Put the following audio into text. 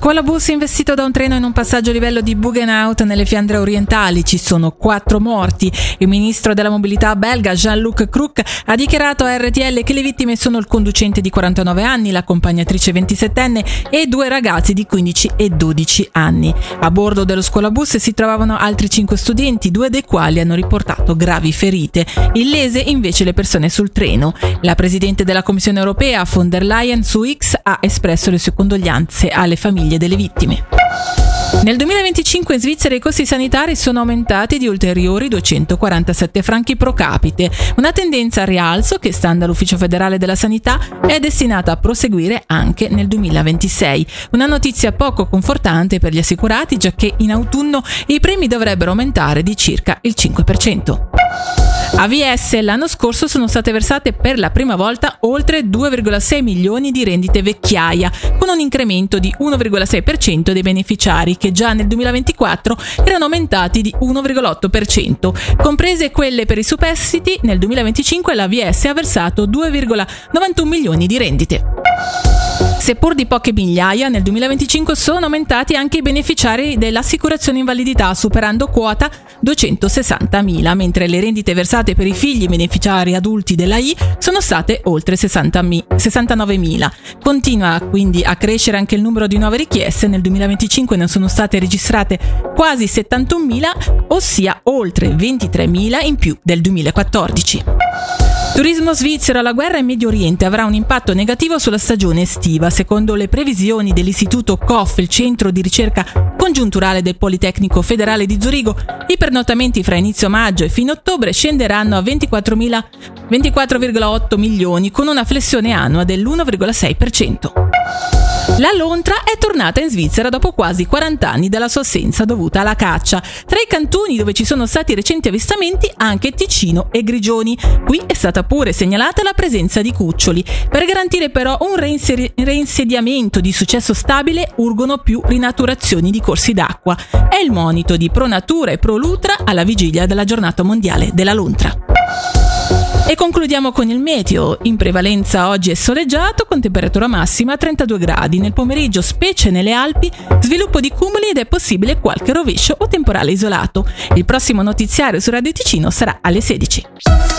Scuolabus investito da un treno in un passaggio a livello di Buggenhout nelle Fiandre orientali. Ci sono 4 morti. Il ministro della mobilità belga Jean-Luc Cruc ha dichiarato a RTL che le vittime sono il conducente di 49 anni, l'accompagnatrice 27enne e 2 ragazzi di 15 e 12 anni. A bordo dello scuolabus si trovavano altri 5 studenti, 2 dei quali hanno riportato gravi ferite. Illese invece le persone sul treno. La presidente della Commissione europea von der Leyen su X ha espresso le sue condoglianze alle famiglie delle vittime. Nel 2025 in Svizzera i costi sanitari sono aumentati di ulteriori 247 franchi pro capite, una tendenza a rialzo che, stando all'Ufficio federale della sanità, è destinata a proseguire anche nel 2026. Una notizia poco confortante per gli assicurati, giacché in autunno i premi dovrebbero aumentare di circa il 5%. A VS l'anno scorso sono state versate per la prima volta oltre 2,6 milioni di rendite vecchiaia, con un incremento di 1,6% dei beneficiari che già nel 2024 erano aumentati di 1,8%. Comprese quelle per i superstiti, nel 2025 la VS ha versato 2,91 milioni di rendite. Seppur di poche migliaia, nel 2025 sono aumentati anche i beneficiari dell'assicurazione invalidità, superando quota 260.000, mentre le rendite versate per i figli beneficiari adulti della I sono state oltre 69.000. Continua quindi a crescere anche il numero di nuove richieste. Nel 2025 ne sono state registrate quasi 71.000, ossia oltre 23.000 in più del 2014. Turismo svizzero. La guerra in Medio Oriente avrà un impatto negativo sulla stagione estiva. Secondo le previsioni dell'istituto COF, il centro di ricerca congiunturale del Politecnico Federale di Zurigo, i pernottamenti fra inizio maggio e fine ottobre scenderanno a 24,8 milioni, con una flessione annua dell'1,6%. La lontra è tornata in Svizzera dopo quasi 40 anni dalla sua assenza dovuta alla caccia. Tra i cantoni dove ci sono stati recenti avvistamenti anche Ticino e Grigioni. Qui è stata pure segnalata la presenza di cuccioli. Per garantire però un reinsediamento di successo stabile urgono più rinaturazioni di corsi d'acqua. È il monito di Pro Natura e Pro Lutra alla vigilia della giornata mondiale della lontra. E concludiamo con il meteo. In prevalenza oggi è soleggiato con temperatura massima a 32 gradi. Nel pomeriggio, specie nelle Alpi, sviluppo di cumuli ed è possibile qualche rovescio o temporale isolato. Il prossimo notiziario su Radio Ticino sarà alle 16.